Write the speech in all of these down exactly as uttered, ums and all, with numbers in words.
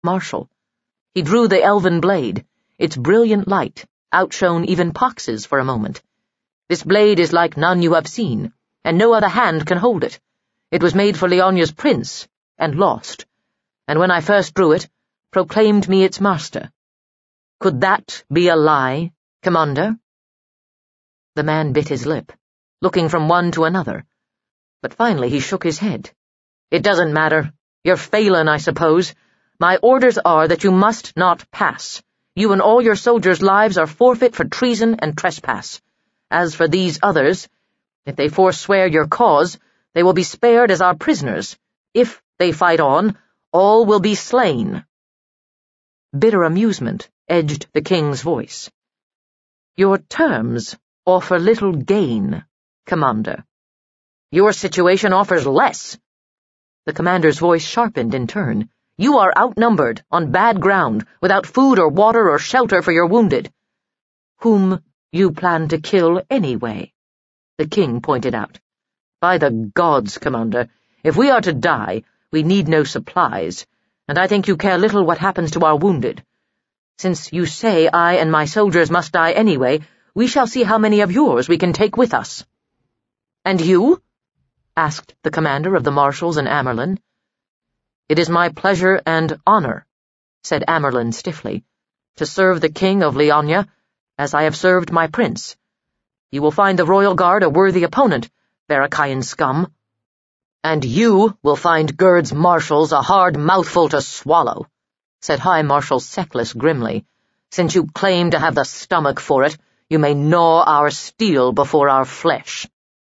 Marshal. He drew the elven blade. Its brilliant light outshone even Pox's for a moment. This blade is like none you have seen, and no other hand can hold it. It was made for Lionia's prince, and lost, and when I first drew it, proclaimed me its master. Could that be a lie, Commander? The man bit his lip, looking from one to another, but finally he shook his head. It doesn't matter. You're Phelan, I suppose. My orders are that you must not pass. You and all your soldiers' lives are forfeit for treason and trespass. As for these others, if they forswear your cause, they will be spared as our prisoners. If they fight on, all will be slain. Bitter amusement edged the king's voice. Your terms offer little gain, Commander. Your situation offers less. The commander's voice sharpened in turn. You are outnumbered, on bad ground, without food or water or shelter for your wounded. Whom you plan to kill anyway, the king pointed out. By the gods, Commander, if we are to die, we need no supplies, and I think you care little what happens to our wounded. Since you say I and my soldiers must die anyway, we shall see how many of yours we can take with us. And you? Asked the commander of the marshals in Amerlin. It is my pleasure and honor, said Amerlin stiffly, to serve the king of Leonia, as I have served my prince. You will find the royal guard a worthy opponent, Verakayan scum. And you will find Gerd's marshals a hard mouthful to swallow, said High Marshal Seckless grimly. Since you claim to have the stomach for it, you may gnaw our steel before our flesh.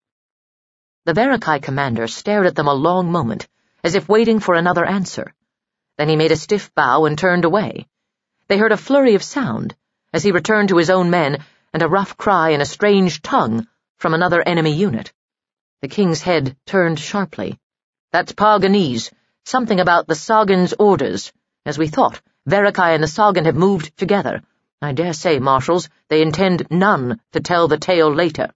The Verakai commander stared at them a long moment, as if waiting for another answer. Then he made a stiff bow and turned away. They heard a flurry of sound, as he returned to his own men, and a rough cry in a strange tongue from another enemy unit. The king's head turned sharply. That's Paganese, something about the Sagan's orders. As we thought, Verakai and the Sagan have moved together. I dare say, marshals, they intend none to tell the tale later.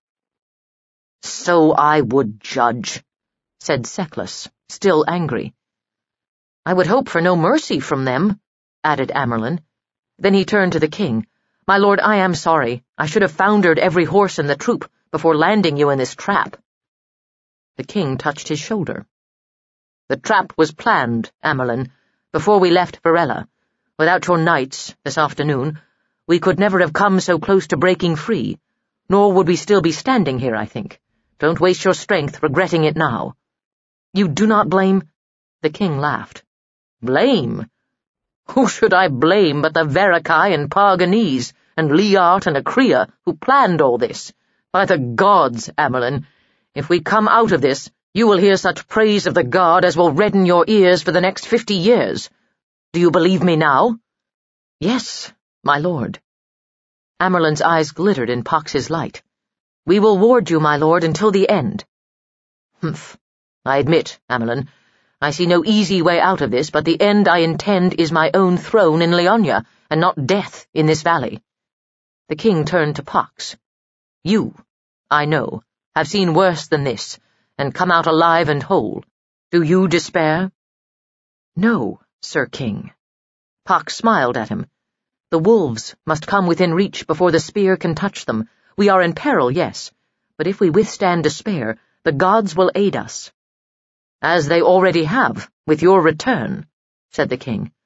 So I would judge, said Seckless, still angry. I would hope for no mercy from them, added Amerlin. Then he turned to the king. My lord, I am sorry. I should have foundered every horse in the troop before landing you in this trap. The king touched his shoulder. The trap was planned, Amerlin, before we left Varela. Without your knights, this afternoon, we could never have come so close to breaking free, nor would we still be standing here, I think. Don't waste your strength regretting it now. You do not blame? The king laughed. Blame? Who should I blame but the Verakai and Paganese, and Liart and Akria, who planned all this? By the gods, Amerlin, if we come out of this, you will hear such praise of the guard as will redden your ears for the next fifty years. Do you believe me now? Yes, my lord. Amerlin's eyes glittered in Pox's light. We will ward you, my lord, until the end. Humph. I admit, Amerlin, I see no easy way out of this, but the end I intend is my own throne in Leonia, and not death in this valley. The king turned to Pox. You, I know, have seen worse than this, and come out alive and whole. Do you despair? No, Sir King. Pox smiled at him. The wolves must come within reach before the spear can touch them. We are in peril, yes, but if we withstand despair, the gods will aid us. As they already have, with your return, said the king.